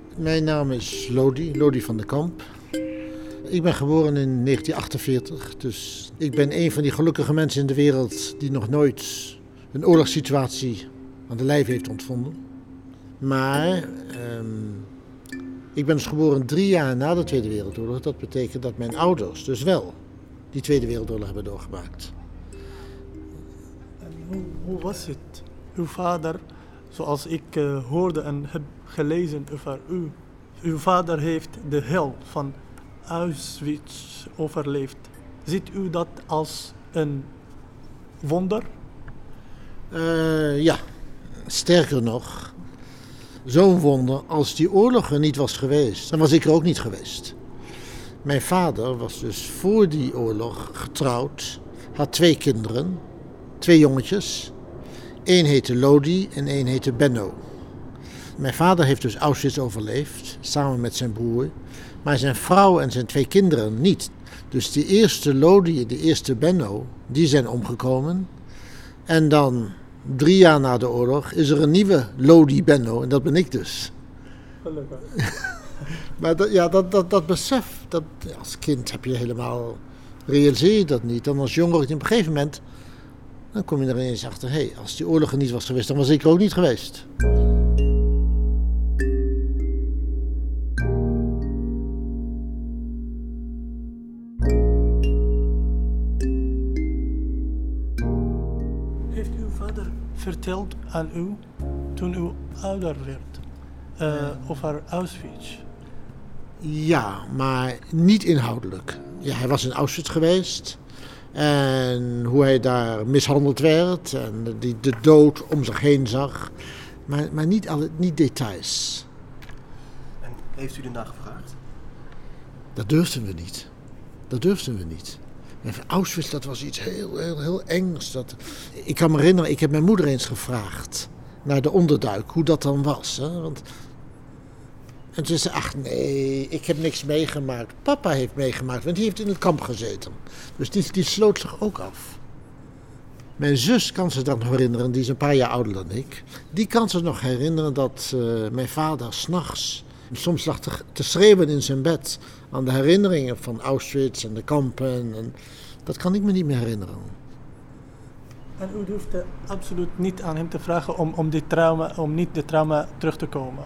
Mijn naam is Lodi van der Kamp. Ik ben geboren in 1948, dus ik ben een van die gelukkige mensen in de wereld die nog nooit een oorlogssituatie aan de lijf heeft ondervonden. Maar ik ben dus geboren 3 jaar na de Tweede Wereldoorlog. Dat betekent dat mijn ouders dus wel die Tweede Wereldoorlog hebben doorgemaakt. En hoe was het? Uw vader, zoals ik hoorde en heb gelezen over u. Uw vader heeft de hel van Auschwitz overleefd. Ziet u dat als een wonder? Ja, sterker nog, zo'n wonder als die oorlog er niet was geweest, dan was ik er ook niet geweest. Mijn vader was dus voor die oorlog getrouwd, had 2 kinderen, 2 jongetjes. 1 heette Lodi en 1 heette Benno. Mijn vader heeft dus Auschwitz overleefd, samen met zijn broer. Maar zijn vrouw en zijn 2 kinderen niet. Dus de eerste Lodi en de eerste Benno, die zijn omgekomen. En dan 3 jaar na de oorlog is er een nieuwe Lodi Benno en dat ben ik dus. Gelukkig. Maar dat besef, dat, als kind heb je helemaal, realiseer je dat niet. Dan als jonger, op een gegeven moment, dan kom je er ineens achter, hé, als die oorlog er niet was geweest, dan was ik er ook niet geweest. Heeft uw vader verteld aan u, toen u ouder werd, over Auschwitz? Ja, maar niet inhoudelijk. Ja, hij was in Auschwitz geweest en hoe hij daar mishandeld werd en de dood om zich heen zag, maar niet details. En heeft u ernaar gevraagd? Dat durfden we niet. En Auschwitz, dat was iets heel engs. Ik kan me herinneren, ik heb mijn moeder eens gevraagd naar de onderduik, hoe dat dan was. Hè? En ze zei, ach nee, ik heb niks meegemaakt. Papa heeft meegemaakt, want die heeft in het kamp gezeten. Dus die sloot zich ook af. Mijn zus kan zich dan nog herinneren, die is een paar jaar ouder dan ik. Die kan zich nog herinneren dat mijn vader 's nachts soms lag te schreeuwen in zijn bed aan de herinneringen van Auschwitz en de kampen. En dat kan ik me niet meer herinneren. En u durfde absoluut niet aan hem te vragen om niet de trauma terug te komen?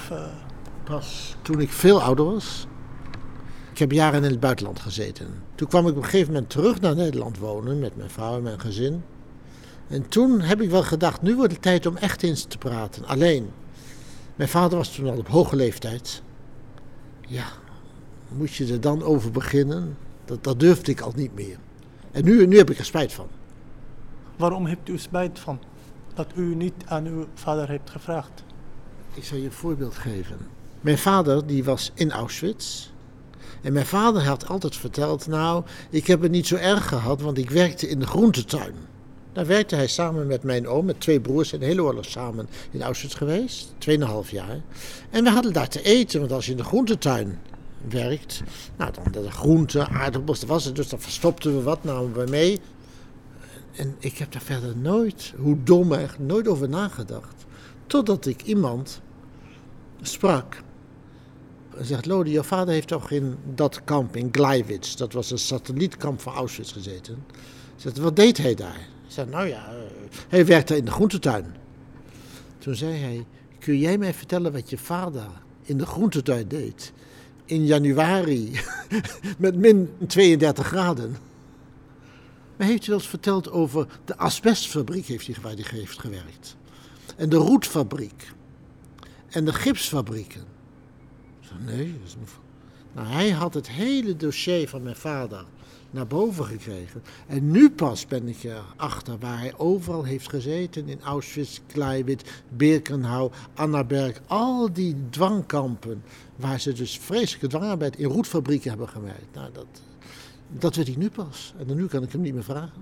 Pas toen ik veel ouder was. Ik heb jaren in het buitenland gezeten. Toen kwam ik op een gegeven moment terug naar Nederland wonen met mijn vrouw en mijn gezin. En toen heb ik wel gedacht, nu wordt het tijd om echt eens te praten. Alleen, mijn vader was toen al op hoge leeftijd. Ja, moet je er dan over beginnen? Dat durfde ik al niet meer. En nu heb ik er spijt van. Waarom hebt u spijt van dat u niet aan uw vader hebt gevraagd? Ik zal je een voorbeeld geven. Mijn vader die was in Auschwitz. En mijn vader had altijd verteld, nou, ik heb het niet zo erg gehad, want ik werkte in de groentetuin. Daar werkte hij samen met mijn oom, met 2 broers, en de hele oorlog samen in Auschwitz geweest, 2,5 jaar. En we hadden daar te eten, want als je in de groentetuin werkt, nou dan de groenten, aardappels, dat was het, dus dan verstopten we wat, namen we mee. En ik heb daar verder nooit, hoe dom eigenlijk, nooit over nagedacht. Totdat ik iemand sprak. En zegt, Lodi, jouw vader heeft toch in dat kamp in Gleiwitz, dat was een satellietkamp van Auschwitz gezeten. Zegt, wat deed hij daar? Ik zei, nou ja, hij werkte in de groentetuin. Toen zei hij, kun jij mij vertellen wat je vader in de groentetuin deed? In januari, met min 32 graden. Maar heeft u wel eens verteld over de asbestfabriek waar hij heeft gewerkt? En de roetfabriek. En de gipsfabrieken. Nee. Nou, hij had het hele dossier van mijn vader naar boven gekregen. En nu pas ben ik erachter waar hij overal heeft gezeten. In Auschwitz, Gleiwitz, Birkenau, Annaberg. Al die dwangkampen waar ze dus vreselijke dwangarbeid in roetfabrieken hebben gewerkt. Nou, dat weet ik nu pas. En nu kan ik hem niet meer vragen.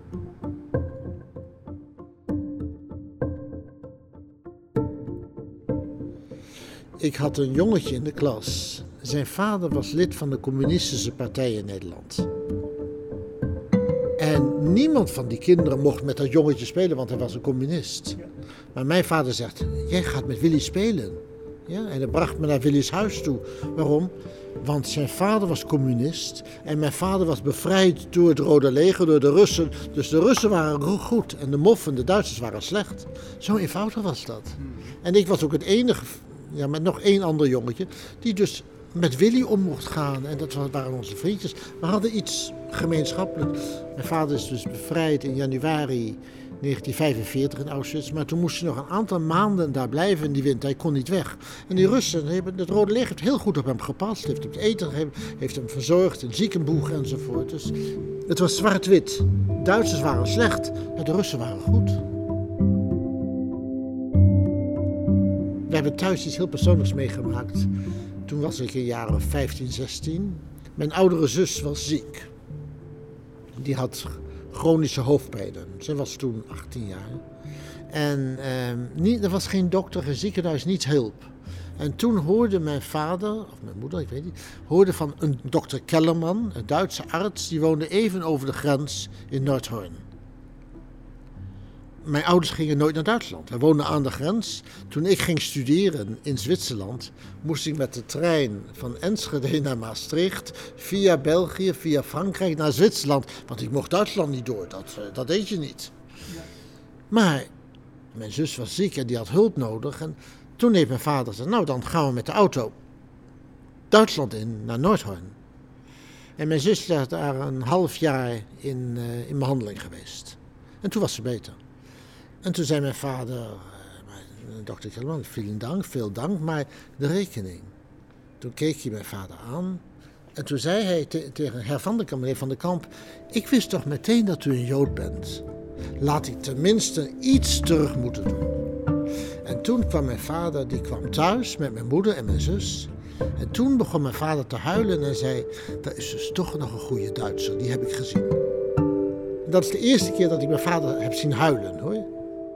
Ik had een jongetje in de klas. Zijn vader was lid van de Communistische Partij in Nederland. En niemand van die kinderen mocht met dat jongetje spelen, want hij was een communist. Maar mijn vader zegt, jij gaat met Willy spelen. Ja, en hij bracht me naar Willy's huis toe. Waarom? Want zijn vader was communist en mijn vader was bevrijd door het Rode Leger, door de Russen. Dus de Russen waren goed en de moffen, de Duitsers, waren slecht. Zo eenvoudig was dat. En ik was ook het enige, met nog 1 ander jongetje, die dus met Willy om mocht gaan. En dat waren onze vriendjes. We hadden iets gemeenschappelijk. Mijn vader is dus bevrijd in januari 1945 in Auschwitz. Maar toen moest hij nog een aantal maanden daar blijven in die winter. Hij kon niet weg. En die Russen, het Rode Leger heeft heel goed op hem gepast. Heeft hem eten gegeven, heeft hem verzorgd, een ziekenboeg enzovoort. Dus het was zwart-wit. Duitsers waren slecht, maar de Russen waren goed. We hebben thuis iets heel persoonlijks meegemaakt. Toen was ik een jaar of 15, 16. Mijn oudere zus was ziek. Die had chronische hoofdpijnen. Ze was toen 18 jaar. En er was geen dokter, geen ziekenhuis, niets hielp. En toen hoorde mijn vader, of mijn moeder, ik weet niet, hoorde van een dokter Kellerman, een Duitse arts, die woonde even over de grens in Noordhorn. Mijn ouders gingen nooit naar Duitsland. Wij woonden aan de grens. Toen ik ging studeren in Zwitserland, moest ik met de trein van Enschede naar Maastricht, via België, via Frankrijk naar Zwitserland. Want ik mocht Duitsland niet door, dat deed je niet. Ja. Maar mijn zus was ziek en die had hulp nodig. En toen heeft mijn vader gezegd, nou dan gaan we met de auto Duitsland in, naar Noordhorn. En mijn zus is daar een half jaar in behandeling geweest. En toen was ze beter. En toen zei mijn vader, dokter Kellerman, veel dank, maar de rekening. Toen keek hij mijn vader aan en toen zei hij tegen meneer Van den Kamp, ik wist toch meteen dat u een Jood bent. Laat ik tenminste iets terug moeten doen. En toen kwam mijn vader, die kwam thuis met mijn moeder en mijn zus. En toen begon mijn vader te huilen en zei, dat is dus toch nog een goede Duitser, die heb ik gezien. En dat is de eerste keer dat ik mijn vader heb zien huilen, hoor.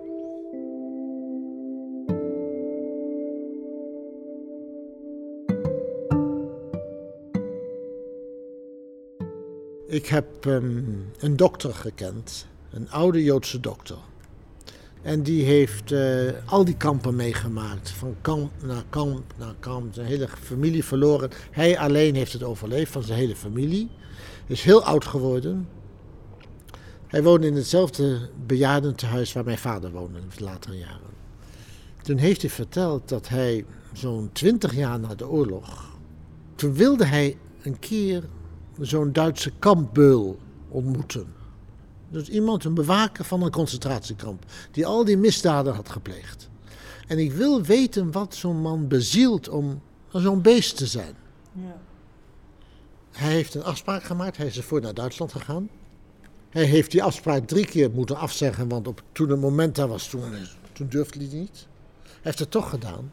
Ik heb een dokter gekend, een oude Joodse dokter. En die heeft al die kampen meegemaakt, van kamp naar kamp naar kamp, zijn hele familie verloren. Hij alleen heeft het overleefd van zijn hele familie. Is heel oud geworden. Hij woonde in hetzelfde bejaardentehuis waar mijn vader woonde in de latere jaren. Toen heeft hij verteld dat hij zo'n 20 jaar na de oorlog, toen wilde hij een keer zo'n Duitse kampbeul ontmoeten. Dus iemand, een bewaker van een concentratiekamp, die al die misdaden had gepleegd. En ik wil weten wat zo'n man bezielt om zo'n beest te zijn. Ja. Hij heeft een afspraak gemaakt, hij is ervoor naar Duitsland gegaan. Hij heeft die afspraak 3 keer moeten afzeggen, want toen het moment daar was, toen durfde hij niet. Hij heeft het toch gedaan.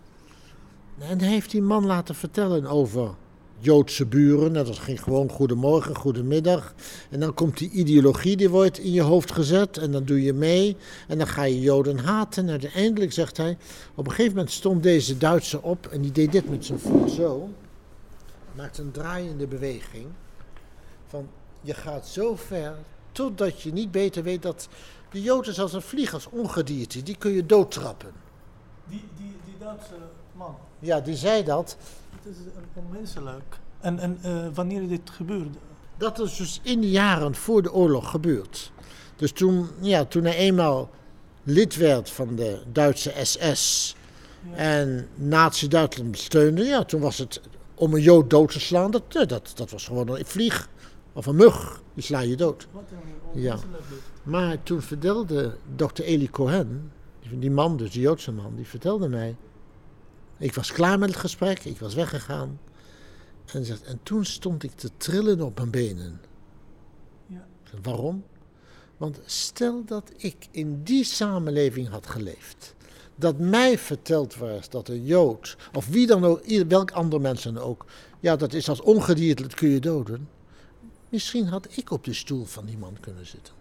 En hij heeft die man laten vertellen over Joodse buren. Dat ging gewoon goedemorgen, goedemiddag. En dan komt die ideologie, die wordt in je hoofd gezet. En dan doe je mee. En dan ga je Joden haten. En uiteindelijk zegt hij, op een gegeven moment stond deze Duitser op. En die deed dit met zijn voet zo. Maakt een draaiende beweging. Van, je gaat zo ver, totdat je niet beter weet dat de Jood is als een vlieg, als ongedierte. Die kun je doodtrappen. Die Duitse man? Ja, die zei dat. Het is onmenselijk. En wanneer dit gebeurde? Dat is dus in de jaren voor de oorlog gebeurd. Dus toen hij eenmaal lid werd van de Duitse SS en Nazi-Duitsland steunde, toen was het om een Jood dood te slaan, dat was gewoon een vlieg of een mug, die sla je dood. Wat een onmenselijk. Maar toen vertelde dokter Eli Cohen, die man, dus die Joodse man, die vertelde mij. Ik was klaar met het gesprek, ik was weggegaan. En toen stond ik te trillen op mijn benen. Ja. Waarom? Want stel dat ik in die samenleving had geleefd. Dat mij verteld was dat een Jood, of wie dan ook, welk ander mens dan ook, dat is als ongedierte, dat kun je doden. Misschien had ik op de stoel van die man kunnen zitten.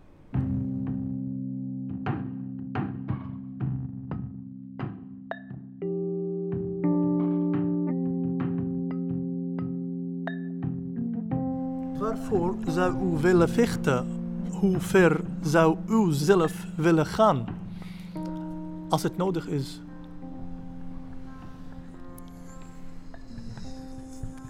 Waarvoor zou u willen vechten? Hoe ver zou u zelf willen gaan? Als het nodig is.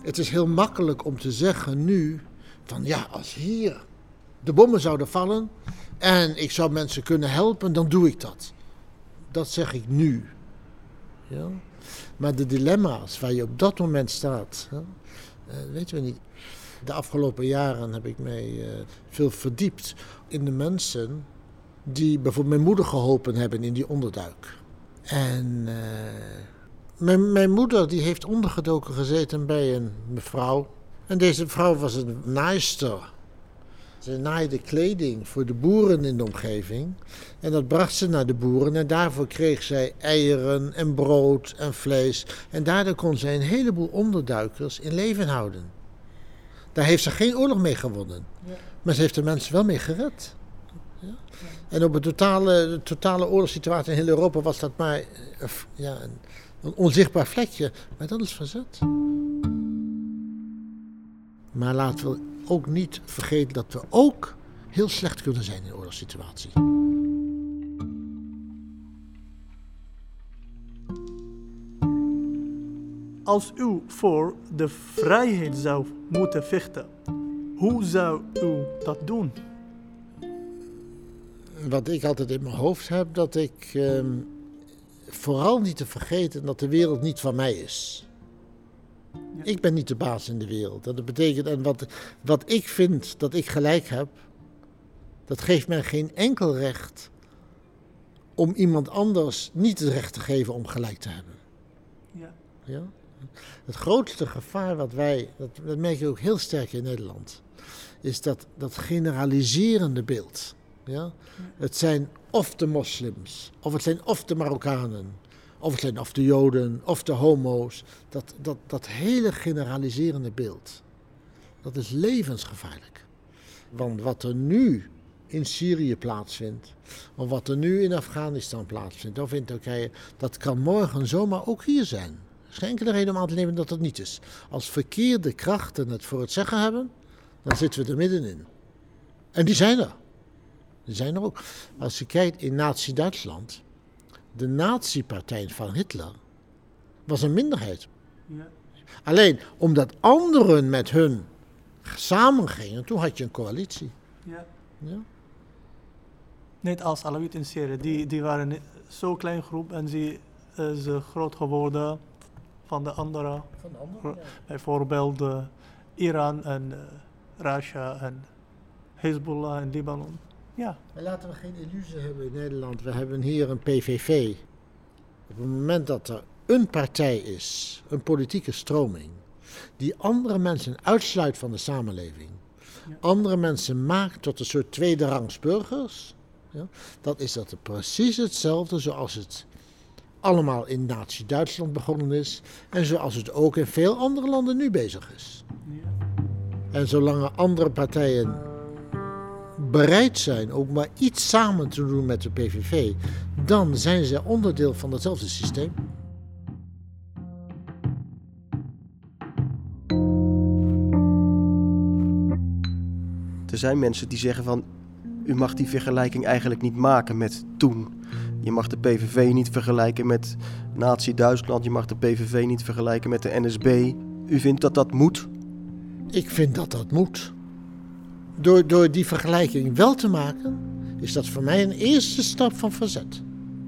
Het is heel makkelijk om te zeggen nu, van ja, als hier de bommen zouden vallen en ik zou mensen kunnen helpen, dan doe ik dat. Dat zeg ik nu. Ja? Maar de dilemma's waar je op dat moment staat, weten we niet. De afgelopen jaren heb ik mij veel verdiept in de mensen die bijvoorbeeld mijn moeder geholpen hebben in die onderduik. En mijn moeder die heeft ondergedoken gezeten bij een mevrouw. En deze vrouw was een naaister. Ze naaide kleding voor de boeren in de omgeving. En dat bracht ze naar de boeren. En daarvoor kreeg zij eieren en brood en vlees. En daardoor kon zij een heleboel onderduikers in leven houden. Daar heeft ze geen oorlog mee gewonnen. Ja. Maar ze heeft de mensen wel mee gered. Ja? Ja. En op een totale oorlogssituatie in heel Europa was dat maar een onzichtbaar vlekje. Maar dat is verzet. Maar laten we ook niet vergeten dat we ook heel slecht kunnen zijn in een oorlogssituatie. Als u voor de vrijheid zou moeten vechten, hoe zou u dat doen? Wat ik altijd in mijn hoofd heb, dat ik vooral niet te vergeten dat de wereld niet van mij is. Ja. Ik ben niet de baas in de wereld. Dat betekent, en wat ik vind dat ik gelijk heb, dat geeft mij geen enkel recht om iemand anders niet het recht te geven om gelijk te hebben. Ja. Ja? Het grootste gevaar wat wij, dat merk je ook heel sterk in Nederland, is dat generaliserende beeld. Ja? Ja. Het zijn of de moslims, of het zijn of de Marokkanen, of het zijn of de Joden, of de homo's. Dat hele generaliserende beeld, dat is levensgevaarlijk. Want wat er nu in Syrië plaatsvindt, of wat er nu in Afghanistan plaatsvindt, of in Turkije, dat kan morgen zomaar ook hier zijn. Er is geen enkele reden om aan te nemen dat dat niet is. Als verkeerde krachten het voor het zeggen hebben, dan zitten we er middenin. En die zijn er. Die zijn er ook. Als je kijkt in Nazi-Duitsland, de nazi-partij van Hitler was een minderheid. Ja. Alleen omdat anderen met hun samen gingen, toen had je een coalitie. Ja. Ja? Net als Alawit in Syrië, die waren zo'n klein groep en ze groot geworden van de anderen. Ja. Bijvoorbeeld Iran en Russia en Hezbollah in Libanon. Ja. Maar laten we geen illusie hebben in Nederland. We hebben hier een PVV. Op het moment dat er een partij is, een politieke stroming, die andere mensen uitsluit van de samenleving, ja, andere mensen maakt tot een soort tweederangs burgers, ja, dan is dat precies hetzelfde zoals het allemaal in Nazi-Duitsland begonnen is en zoals het ook in veel andere landen nu bezig is. Ja. En zolang er andere partijen bereid zijn ook maar iets samen te doen met de PVV, dan zijn ze onderdeel van hetzelfde systeem. Er zijn mensen die zeggen van, u mag die vergelijking eigenlijk niet maken met toen. Je mag de PVV niet vergelijken met Nazi-Duitsland, je mag de PVV niet vergelijken met de NSB. U vindt dat dat moet? Ik vind dat dat moet. Door die vergelijking wel te maken, is dat voor mij een eerste stap van verzet.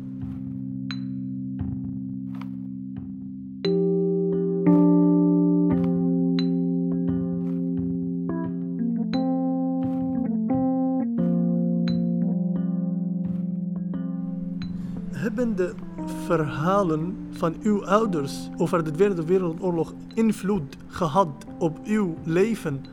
Hebben de verhalen van uw ouders over de Tweede Wereldoorlog invloed gehad op uw leven?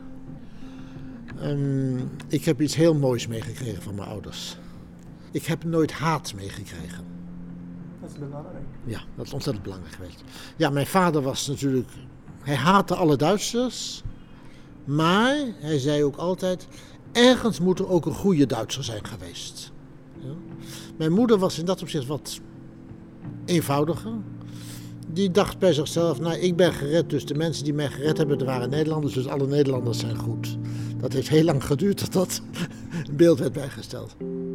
Ik heb iets heel moois meegekregen van mijn ouders. Ik heb nooit haat meegekregen. Dat is belangrijk. Ja, dat is ontzettend belangrijk geweest. Ja, mijn vader was natuurlijk, hij haatte alle Duitsers. Maar hij zei ook altijd, ergens moet er ook een goede Duitser zijn geweest. Ja? Mijn moeder was in dat opzicht wat eenvoudiger. Die dacht bij zichzelf, nou, ik ben gered, dus de mensen die mij gered hebben, dat waren Nederlanders, dus alle Nederlanders zijn goed. Dat heeft heel lang geduurd dat dat beeld werd bijgesteld.